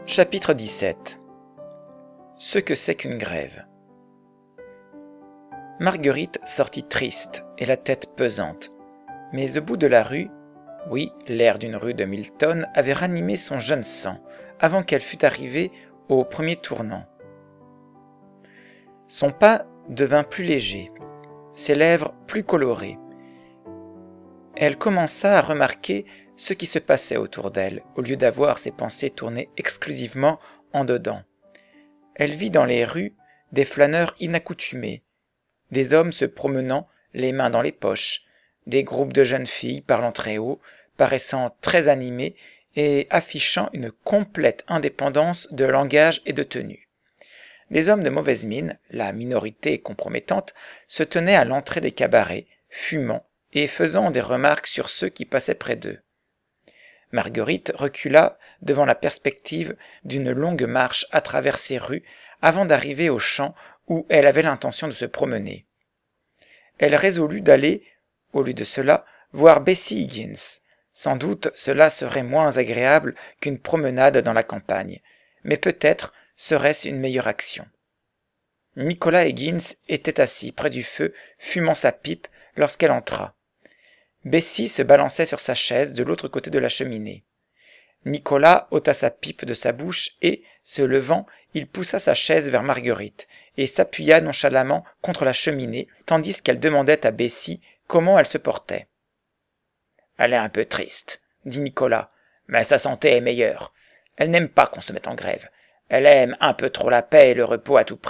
Chapitre 17. Ce que c'est qu'une grève. Marguerite sortit triste et la tête pesante. Mais au bout de la rue, oui, l'air d'une rue de Milton avait ranimé son jeune sang avant qu'elle fût arrivée au premier tournant. Son pas devint plus léger, ses lèvres plus colorées. Elle commença à remarquer ce qui se passait autour d'elle, au lieu d'avoir ses pensées tournées exclusivement en dedans. Elle vit dans les rues des flâneurs inaccoutumés, des hommes se promenant les mains dans les poches, des groupes de jeunes filles parlant très haut, paraissant très animés et affichant une complète indépendance de langage et de tenue. Des hommes de mauvaise mine, la minorité compromettante, se tenaient à l'entrée des cabarets, fumant et faisant des remarques sur ceux qui passaient près d'eux. Marguerite recula devant la perspective d'une longue marche à travers ces rues avant d'arriver au champ où elle avait l'intention de se promener. Elle résolut d'aller, au lieu de cela, voir Bessie Higgins. Sans doute cela serait moins agréable qu'une promenade dans la campagne, mais peut-être serait-ce une meilleure action. Nicolas Higgins était assis près du feu, fumant sa pipe, lorsqu'elle entra. Bessie se balançait sur sa chaise de l'autre côté de la cheminée. Nicolas ôta sa pipe de sa bouche et, se levant, il poussa sa chaise vers Marguerite et s'appuya nonchalamment contre la cheminée, tandis qu'elle demandait à Bessie comment elle se portait. « Elle est un peu triste, » dit Nicolas, « mais sa santé est meilleure. Elle n'aime pas qu'on se mette en grève. Elle aime un peu trop la paix et le repos à tout prix. »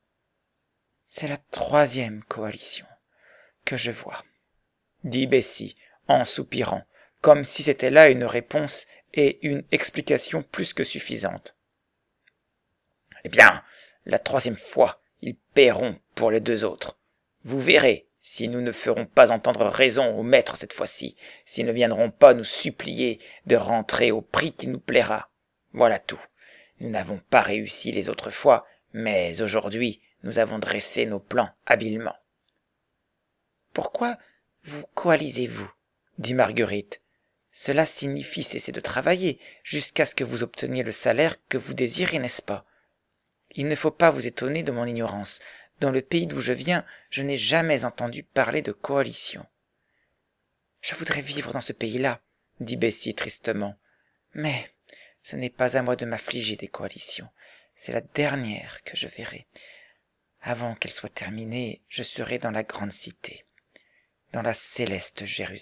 « C'est la 3e coalition que je vois, » dit Bessie, en soupirant, comme si c'était là une réponse et une explication plus que suffisante. « Eh bien, la 3e fois, ils paieront pour les 2 autres. Vous verrez si nous ne ferons pas entendre raison au maître cette fois-ci, s'ils ne viendront pas nous supplier de rentrer au prix qui nous plaira. Voilà tout. Nous n'avons pas réussi les autres fois, mais aujourd'hui, nous avons dressé nos plans habilement. »« Pourquoi vous coalisez-vous » dit Marguerite. « Cela signifie cesser de travailler jusqu'à ce que vous obteniez le salaire que vous désirez, n'est-ce pas ? Il ne faut pas vous étonner de mon ignorance. Dans le pays d'où je viens, je n'ai jamais entendu parler de coalition. »« Je voudrais vivre dans ce pays-là, » dit Bessie tristement. « Mais ce n'est pas à moi de m'affliger des coalitions. C'est la dernière que je verrai. Avant qu'elle soit terminée, je serai dans la grande cité, dans la céleste Jérusalem. »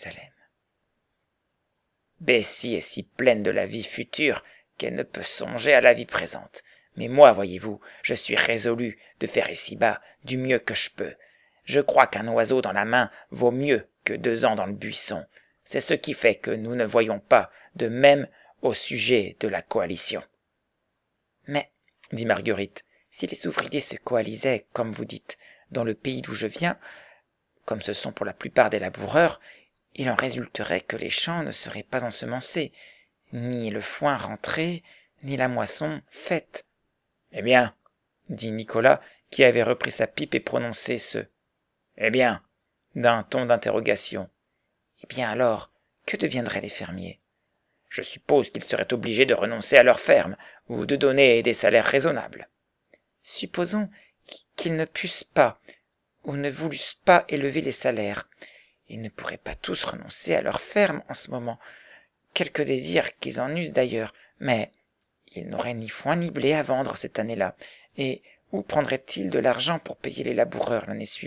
Bessie est si pleine de la vie future qu'elle ne peut songer à la vie présente. Mais moi, voyez-vous, je suis résolu de faire ici-bas du mieux que je peux. Je crois qu'un oiseau dans la main vaut mieux que 2 ans dans le buisson. C'est ce qui fait que nous ne voyons pas de même au sujet de la coalition. « Mais, dit Marguerite, si les ouvriers se coalisaient, comme vous dites, dans le pays d'où je viens, comme ce sont pour la plupart des laboureurs, il en résulterait que les champs ne seraient pas ensemencés, ni le foin rentré, ni la moisson faite. »« Eh bien, dit Nicolas, qui avait repris sa pipe et prononcé ce « Eh bien » d'un ton d'interrogation. « Eh bien alors, que deviendraient les fermiers ? Je suppose qu'ils seraient obligés de renoncer à leur ferme, ou de donner des salaires raisonnables. » « Supposons qu'ils ne pussent pas, ou ne voulussent pas élever les salaires. Ils ne pourraient pas tous renoncer à leur ferme en ce moment, quelque désir qu'ils en eussent d'ailleurs, mais ils n'auraient ni foin ni blé à vendre cette année-là, et où prendraient-ils de l'argent pour payer les laboureurs l'année suivante ? »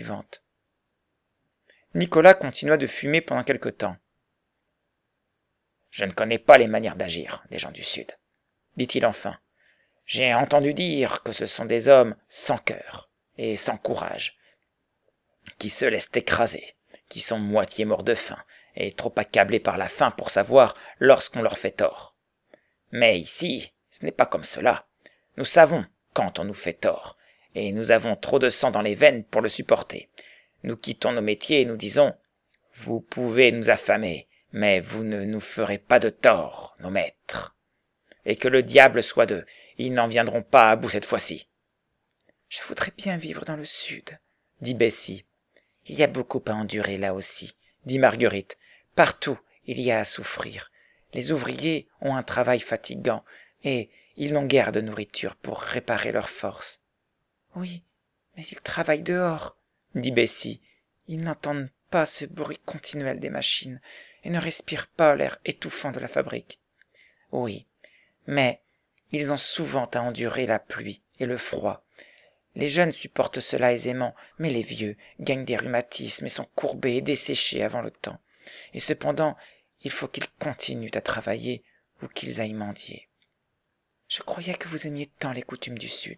Nicolas continua de fumer pendant quelque temps. « Je ne connais pas les manières d'agir des gens du Sud, » dit-il enfin. « J'ai entendu dire que ce sont des hommes sans cœur et sans courage, qui se laissent écraser, qui sont moitié morts de faim et trop accablés par la faim pour savoir lorsqu'on leur fait tort. Mais ici, ce n'est pas comme cela. Nous savons quand on nous fait tort, et nous avons trop de sang dans les veines pour le supporter. Nous quittons nos métiers et nous disons « Vous pouvez nous affamer, mais vous ne nous ferez pas de tort, nos maîtres. Et que le diable soit d'eux, ils n'en viendront pas à bout cette fois-ci. »« Je voudrais bien vivre dans le Sud, » dit Bessie. « Il y a beaucoup à endurer là aussi, » dit Marguerite. « Partout, il y a à souffrir. Les ouvriers ont un travail fatigant, et Ils n'ont guère de nourriture pour réparer leurs forces. »« Oui, mais ils travaillent dehors, » dit Bessie. « Ils n'entendent pas ce bruit continuel des machines et ne respirent pas l'air étouffant de la fabrique. »« Oui, mais ils ont souvent à endurer la pluie et le froid. Les jeunes supportent cela aisément, mais les vieux gagnent des rhumatismes et sont courbés et desséchés avant le temps. Et cependant, il faut qu'ils continuent à travailler ou qu'ils aillent mendier. Je croyais que vous aimiez tant les coutumes du Sud. »«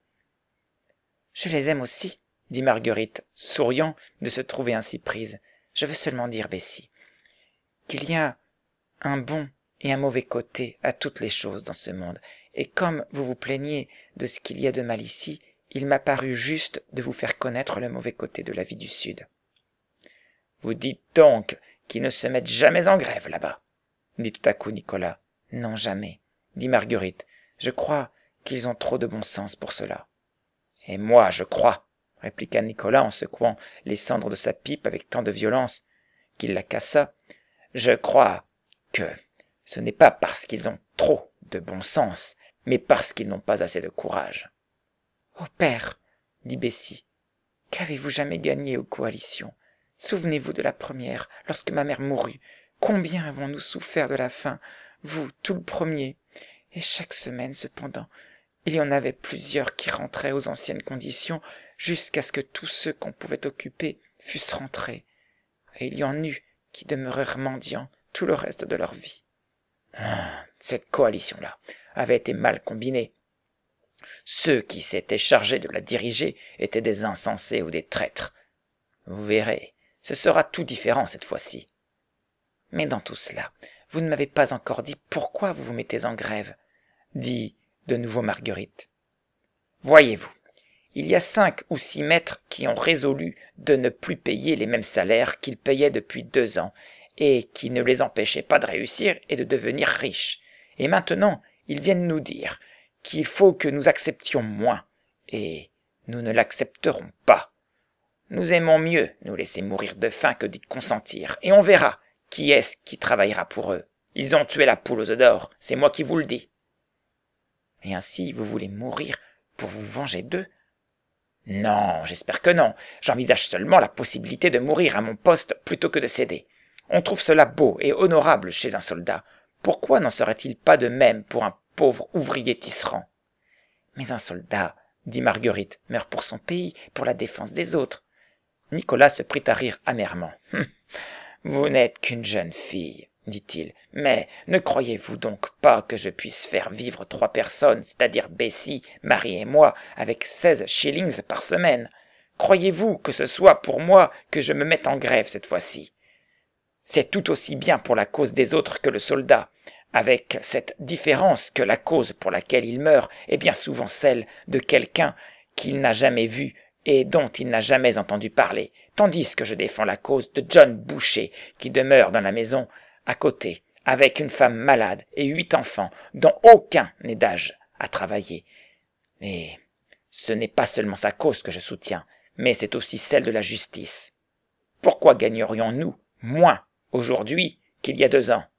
Je les aime aussi, » dit Marguerite, souriant de se trouver ainsi prise. « Je veux seulement dire, Bessie, qu'il y a un bon et un mauvais côté à toutes les choses dans ce monde, et comme vous vous plaignez de ce qu'il y a de mal ici, il m'a paru juste de vous faire connaître le mauvais côté de la vie du Sud. »« Vous dites donc qu'ils ne se mettent jamais en grève là-bas ?» dit tout à coup Nicolas. « Non, jamais, » dit Marguerite. « Je crois qu'ils ont trop de bon sens pour cela. »« Et moi, je crois, » répliqua Nicolas en secouant les cendres de sa pipe avec tant de violence qu'il la cassa. « Je crois que ce n'est pas parce qu'ils ont trop de bon sens, mais parce qu'ils n'ont pas assez de courage. »« Oh père, » dit Bessie, « qu'avez-vous jamais gagné aux coalitions? Souvenez-vous de la première, lorsque ma mère mourut. Combien avons-nous souffert de la faim, vous, tout le premier? Et chaque semaine, cependant, il y en avait plusieurs qui rentraient aux anciennes conditions, jusqu'à ce que tous ceux qu'on pouvait occuper fussent rentrés. Et il y en eut qui demeurèrent mendiants tout le reste de leur vie. Cette coalition-là avait été mal combinée. Ceux qui s'étaient chargés de la diriger étaient des insensés ou des traîtres. Vous verrez, ce sera tout différent cette fois-ci. Mais dans tout cela, vous ne m'avez pas encore dit pourquoi vous vous mettez en grève, dit de nouveau Marguerite. Voyez-vous, il y a 5 ou 6 maîtres qui ont résolu de ne plus payer les mêmes salaires qu'ils payaient depuis 2 ans, et qui ne les empêchait pas de réussir et de devenir riches. Et maintenant, ils viennent nous dire qu'il faut que nous acceptions moins, et nous ne l'accepterons pas. Nous aimons mieux nous laisser mourir de faim que d'y consentir, et on verra qui est-ce qui travaillera pour eux. Ils ont tué la poule aux œufs d'or, c'est moi qui vous le dis. Et ainsi vous voulez mourir pour vous venger d'eux? Non, j'espère que non. J'envisage seulement la possibilité de mourir à mon poste plutôt que de céder. On trouve cela beau et honorable chez un soldat. Pourquoi n'en serait-il pas de même pour un pauvre ouvrier tisserand? Mais un soldat, dit Marguerite, meurt pour son pays, pour la défense des autres. Nicolas se prit à rire amèrement. Vous n'êtes qu'une jeune fille, dit-il, mais ne croyez-vous donc pas que je puisse faire vivre 3 personnes, c'est-à-dire Bessie, Marie et moi, avec 16 shillings par semaine? Croyez-vous que ce soit pour moi que je me mette en grève cette fois-ci? C'est tout aussi bien pour la cause des autres que le soldat, avec cette différence que la cause pour laquelle il meurt est bien souvent celle de quelqu'un qu'il n'a jamais vu et dont il n'a jamais entendu parler, tandis que je défends la cause de John Boucher, qui demeure dans la maison à côté, avec une femme malade et 8 enfants, dont aucun n'est d'âge à travailler. Et ce n'est pas seulement sa cause que je soutiens, mais c'est aussi celle de la justice. Pourquoi gagnerions-nous moins aujourd'hui qu'il y a 2 ans?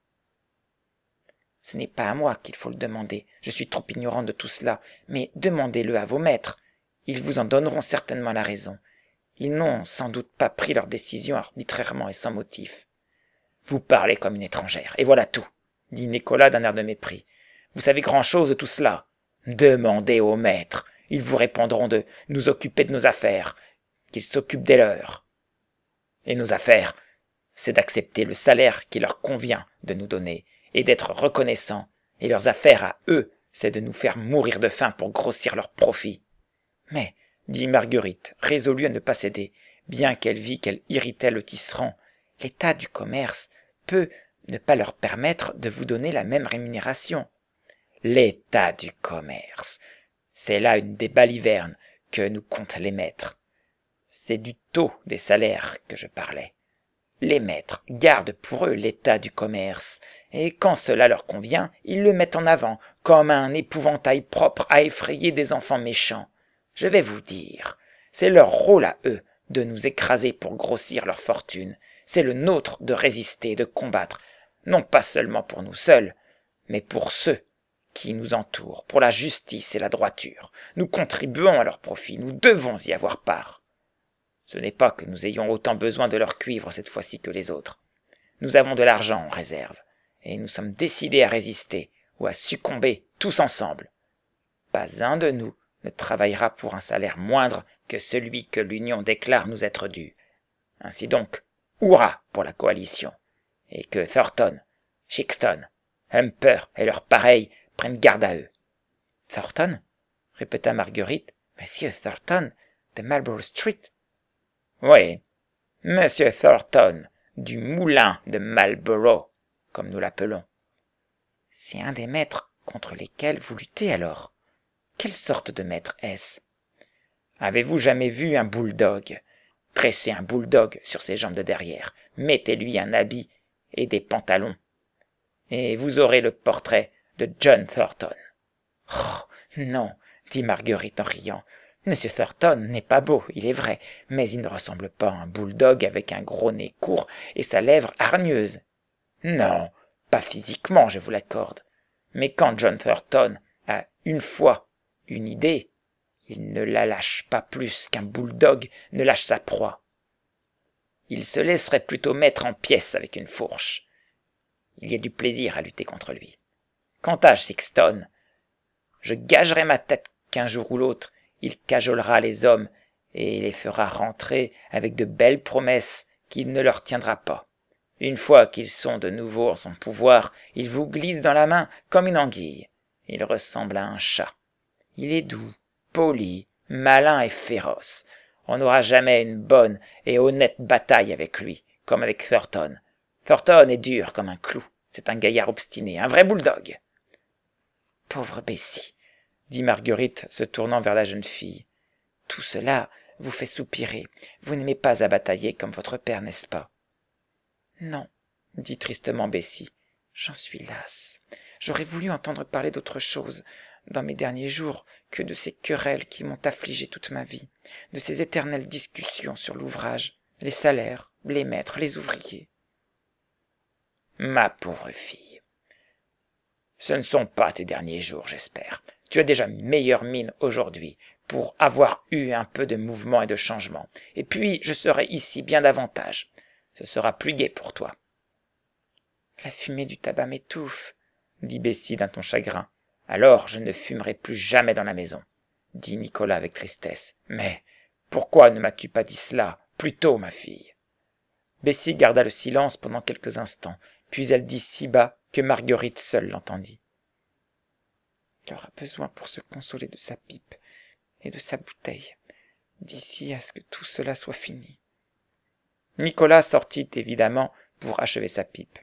Ce n'est pas à moi qu'il faut le demander, je suis trop ignorant de tout cela, mais demandez-le à vos maîtres. Ils vous en donneront certainement la raison. Ils n'ont sans doute pas pris leur décision arbitrairement et sans motif. Vous parlez comme une étrangère, et voilà tout, dit Nicolas d'un air de mépris. Vous savez grand-chose de tout cela. Demandez aux maîtres. Ils vous répondront de nous occuper de nos affaires, qu'ils s'occupent des leurs. Et nos affaires, c'est d'accepter le salaire qui leur convient de nous donner, et d'être reconnaissants, et leurs affaires à eux, c'est de nous faire mourir de faim pour grossir leurs profits. Mais, dit Marguerite, résolue à ne pas céder, bien qu'elle vît qu'elle irritait le tisserand, l'état du commerce peut ne pas leur permettre de vous donner la même rémunération. L'état du commerce, c'est là une des balivernes que nous comptent les maîtres. C'est du taux des salaires que je parlais. Les maîtres gardent pour eux l'état du commerce, et quand cela leur convient, ils le mettent en avant, comme un épouvantail propre à effrayer des enfants méchants. Je vais vous dire, c'est leur rôle à eux de nous écraser pour grossir leur fortune. C'est le nôtre de résister, de combattre, non pas seulement pour nous seuls, mais pour ceux qui nous entourent, pour la justice et la droiture. Nous contribuons à leur profit, nous devons y avoir part. Ce n'est pas que nous ayons autant besoin de leur cuivre cette fois-ci que les autres. Nous avons de l'argent en réserve, et nous sommes décidés à résister ou à succomber tous ensemble. Pas un de nous ne travaillera pour un salaire moindre que celui que l'Union déclare nous être dû. Ainsi donc, hurrah pour la coalition, et que Thornton, Shixton, Humper et leurs pareils prennent garde à eux. « Thornton » répéta Marguerite. « Monsieur Thornton, de Marlborough Street ?»« Oui, Monsieur Thornton, du moulin de Marlborough, comme nous l'appelons. »« C'est un des maîtres contre lesquels vous luttez alors. Quelle sorte de maître est-ce ? Avez-vous jamais vu un bulldog ? Tressez un bulldog sur ses jambes de derrière, mettez-lui un habit et des pantalons, et vous aurez le portrait de John Thornton. »« Oh, non, dit Marguerite en riant. Monsieur Thornton n'est pas beau, il est vrai, mais il ne ressemble pas à un bulldog avec un gros nez court et sa lèvre hargneuse. Non, pas physiquement, je vous l'accorde. Mais quand John Thornton a une fois une idée, il ne la lâche pas plus qu'un bulldog ne lâche sa proie. Il se laisserait plutôt mettre en pièces avec une fourche. Il y a du plaisir à lutter contre lui. Quant à Shixton, je gagerais ma tête qu'un jour ou l'autre, il cajolera les hommes et les fera rentrer avec de belles promesses qu'il ne leur tiendra pas. Une fois qu'ils sont de nouveau en son pouvoir, il vous glisse dans la main comme une anguille. Il ressemble à un chat. Il est doux, poli, malin et féroce. On n'aura jamais une bonne et honnête bataille avec lui, comme avec Thornton. Thornton est dur comme un clou. C'est un gaillard obstiné, un vrai bulldog. « Pauvre Bessie !» dit Marguerite, se tournant vers la jeune fille. « Tout cela vous fait soupirer. Vous n'aimez pas à batailler comme votre père, n'est-ce pas ?»« Non, » dit tristement Bessie. « J'en suis lasse. J'aurais voulu entendre parler d'autre chose dans mes derniers jours que de ces querelles qui m'ont affligé toute ma vie, de ces éternelles discussions sur l'ouvrage, les salaires, les maîtres, les ouvriers. »« Ma pauvre fille, ce ne sont pas tes derniers jours, j'espère. Tu as déjà meilleure mine aujourd'hui pour avoir eu un peu de mouvement et de changement. Et puis, je serai ici bien davantage. Ce sera plus gai pour toi. »« La fumée du tabac m'étouffe, » dit Bessie d'un ton chagrin. « Alors, je ne fumerai plus jamais dans la maison, » dit Nicolas avec tristesse. « Mais pourquoi ne m'as-tu pas dit cela plus tôt, ma fille ?» Bessie garda le silence pendant quelques instants, puis elle dit si bas que Marguerite seule l'entendit. « Il aura besoin pour se consoler de sa pipe et de sa bouteille, d'ici à ce que tout cela soit fini. » Nicolas sortit évidemment pour achever sa pipe.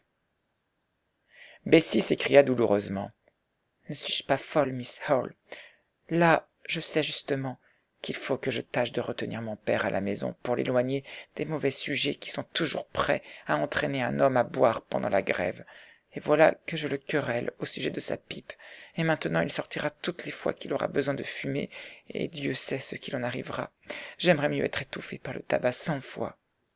Bessie s'écria douloureusement. « Ne suis-je pas folle, Miss Hall ? Là, je sais justement qu'il faut que je tâche de retenir mon père à la maison pour l'éloigner des mauvais sujets qui sont toujours prêts à entraîner un homme à boire pendant la grève. Et voilà que je le querelle au sujet de sa pipe, et maintenant il sortira toutes les fois qu'il aura besoin de fumer, et Dieu sait ce qu'il en arrivera. J'aimerais mieux être étouffée par le tabac 100 fois. »«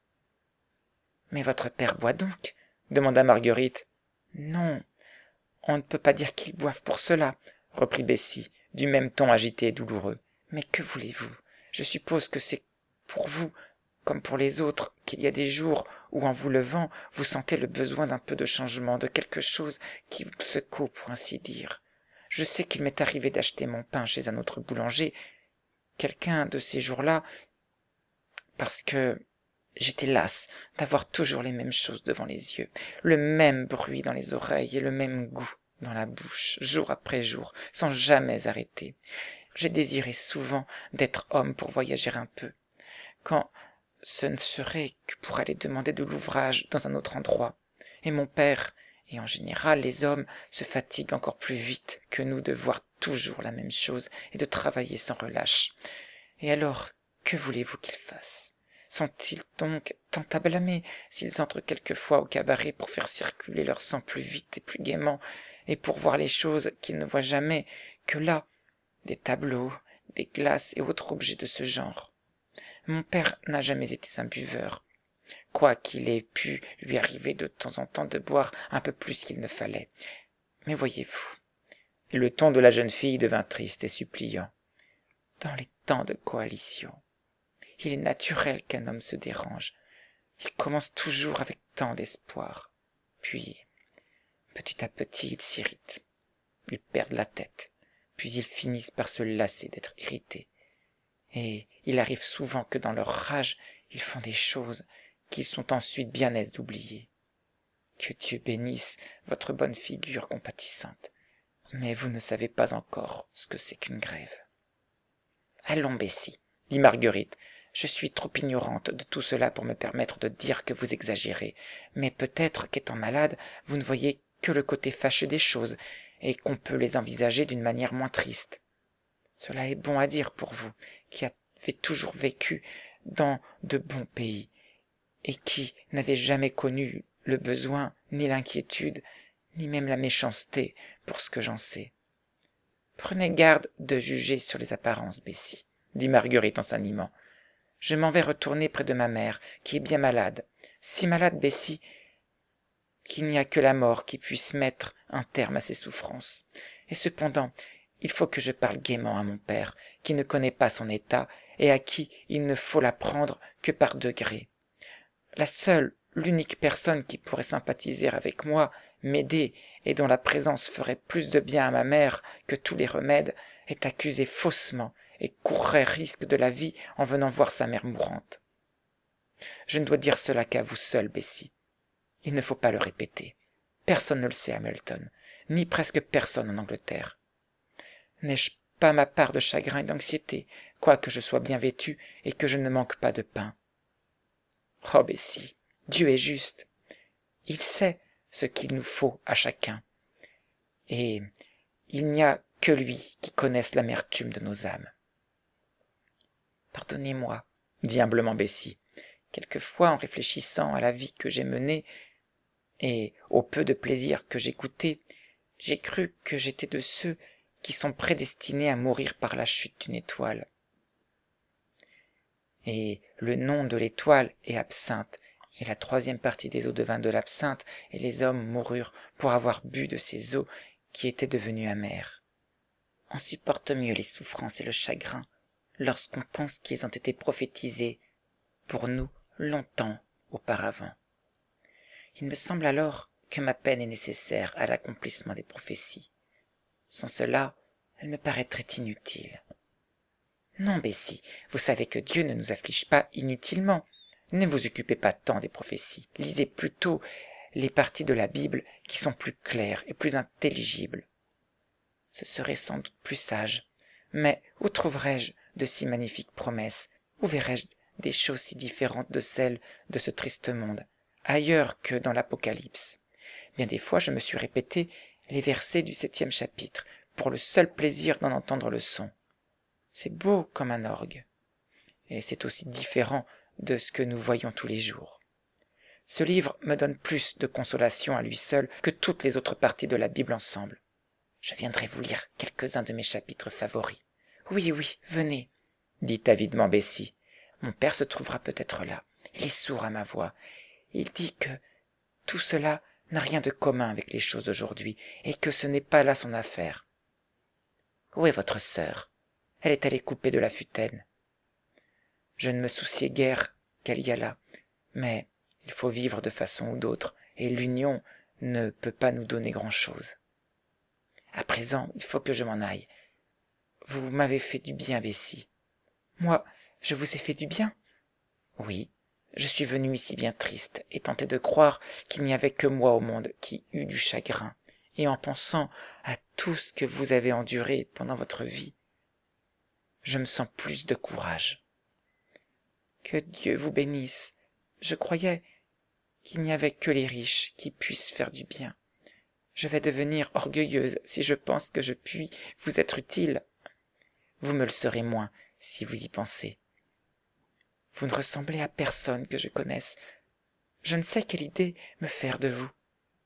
Mais votre père boit donc ?» demanda Marguerite. « Non, on ne peut pas dire qu'il boive pour cela, » reprit Bessie, du même ton agité et douloureux. « Mais que voulez-vous ? Je suppose que c'est pour vous, comme pour les autres, qu'il y a des jours où, en vous levant, vous sentez le besoin d'un peu de changement, de quelque chose qui vous secoue, pour ainsi dire. Je sais qu'il m'est arrivé d'acheter mon pain chez un autre boulanger, quelqu'un de ces jours-là, parce que j'étais lasse d'avoir toujours les mêmes choses devant les yeux, le même bruit dans les oreilles et le même goût dans la bouche, jour après jour, sans jamais arrêter. J'ai désiré souvent d'être homme pour voyager un peu, quand ce ne serait que pour aller demander de l'ouvrage dans un autre endroit. Et mon père, et en général les hommes, se fatiguent encore plus vite que nous de voir toujours la même chose et de travailler sans relâche. Et alors, que voulez-vous qu'ils fassent ? Sont-ils donc tant à blâmer s'ils entrent quelquefois au cabaret pour faire circuler leur sang plus vite et plus gaiement, et pour voir les choses qu'ils ne voient jamais que là, des tableaux, des glaces et autres objets de ce genre. Mon père n'a jamais été un buveur, quoiqu'il ait pu lui arriver de temps en temps de boire un peu plus qu'il ne fallait. Mais voyez-vous, et le ton de la jeune fille devint triste et suppliant. « Dans les temps de coalition, il est naturel qu'un homme se dérange. Il commence toujours avec tant d'espoir. Puis, petit à petit, ils s'irritent. Ils perdent la tête. Puis ils finissent par se lasser d'être irrités. Et il arrive souvent que dans leur rage, ils font des choses qu'ils sont ensuite bien aises d'oublier. Que Dieu bénisse votre bonne figure compatissante. Mais vous ne savez pas encore ce que c'est qu'une grève. »« Allons, Bessie, dit Marguerite, je suis trop ignorante de tout cela pour me permettre de dire que vous exagérez, mais peut-être qu'étant malade, vous ne voyez que le côté fâcheux des choses, et qu'on peut les envisager d'une manière moins triste. Cela est bon à dire pour vous, qui avez toujours vécu dans de bons pays, et qui n'avez jamais connu le besoin, ni l'inquiétude, ni même la méchanceté, pour ce que j'en sais. Prenez garde de juger sur les apparences, Bessie, dit Marguerite en s'animant. Je m'en vais retourner près de ma mère, qui est bien malade. Si malade, Bessie, qu'il n'y a que la mort qui puisse mettre un terme à ses souffrances. Et cependant, il faut que je parle gaiement à mon père, qui ne connaît pas son état, et à qui il ne faut l'apprendre que par degrés. La seule, l'unique personne qui pourrait sympathiser avec moi, m'aider, et dont la présence ferait plus de bien à ma mère que tous les remèdes, est accusée faussement, et courrait risque de la vie en venant voir sa mère mourante. Je ne dois dire cela qu'à vous seule, Bessie. Il ne faut pas le répéter. Personne ne le sait à Melton, ni presque personne en Angleterre. N'ai-je pas ma part de chagrin et d'anxiété, quoique je sois bien vêtue et que je ne manque pas de pain? Oh, Bessie, Dieu est juste. Il sait ce qu'il nous faut à chacun. Et il n'y a que lui qui connaisse l'amertume de nos âmes. Pardonnez-moi, dit humblement Bessie. Quelquefois, en réfléchissant à la vie que j'ai menée et au peu de plaisir que j'ai goûté, j'ai cru que j'étais de ceux qui sont prédestinés à mourir par la chute d'une étoile. Et le nom de l'étoile est absinthe, et la troisième partie des eaux devint de l'absinthe, et les hommes moururent pour avoir bu de ces eaux qui étaient devenues amères. On supporte mieux les souffrances et le chagrin lorsqu'on pense qu'ils ont été prophétisés pour nous longtemps auparavant. Il me semble alors que ma peine est nécessaire à l'accomplissement des prophéties. Sans cela, elle me paraîtrait inutile. Non, Bessie, vous savez que Dieu ne nous afflige pas inutilement. Ne vous occupez pas tant des prophéties. Lisez plutôt les parties de la Bible qui sont plus claires et plus intelligibles. Ce serait sans doute plus sage. Mais où trouverais-je de si magnifiques promesses? Où verrais-je des choses si différentes de celles de ce triste monde, ailleurs que dans l'Apocalypse? Bien des fois je me suis répété les versets du 7e chapitre, pour le seul plaisir d'en entendre le son. C'est beau comme un orgue, et c'est aussi différent de ce que nous voyons tous les jours. Ce livre me donne plus de consolation à lui seul que toutes les autres parties de la Bible ensemble. Je viendrai vous lire quelques-uns de mes chapitres favoris. Oui, oui, venez, dit avidement Bessie. Mon père se trouvera peut-être là. Il est sourd à ma voix. Il dit que tout cela n'a rien de commun avec les choses d'aujourd'hui, et que ce n'est pas là son affaire. Où est votre sœur? Elle est allée couper de la futaine. Je ne me souciais guère qu'elle y allât, mais il faut vivre de façon ou d'autre, et l'union ne peut pas nous donner grand-chose. À présent, il faut que je m'en aille. Vous m'avez fait du bien, Bessie. Moi, je vous ai fait du bien? Oui, je suis venu ici bien triste, et tenté de croire qu'il n'y avait que moi au monde qui eût du chagrin, et en pensant à tout ce que vous avez enduré pendant votre vie, je me sens plus de courage. Que Dieu vous bénisse. Je croyais qu'il n'y avait que les riches qui puissent faire du bien. Je vais devenir orgueilleuse si je pense que je puis vous être utile. Vous me le serez moins si vous y pensez. Vous ne ressemblez à personne que je connaisse. Je ne sais quelle idée me faire de vous,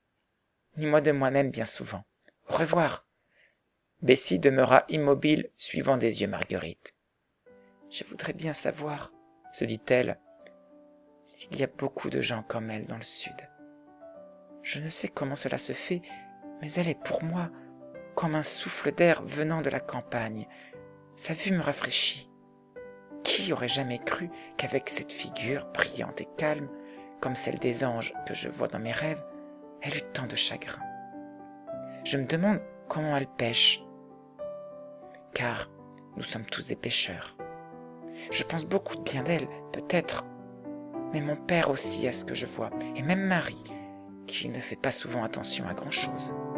ni moi de moi-même bien souvent. Au revoir. Bessie demeura immobile, suivant des yeux Marguerite. Je voudrais bien savoir, se dit-elle, s'il y a beaucoup de gens comme elle dans le sud. Je ne sais comment cela se fait, mais elle est pour moi comme un souffle d'air venant de la campagne. Sa vue me rafraîchit. Qui aurait jamais cru qu'avec cette figure brillante et calme, comme celle des anges que je vois dans mes rêves, elle eut tant de chagrin. Je me demande comment elle pêche, car nous sommes tous des pêcheurs. Je pense beaucoup de bien d'elle, peut-être, mais mon père aussi à ce que je vois, et même Marie, qui ne fait pas souvent attention à grand-chose.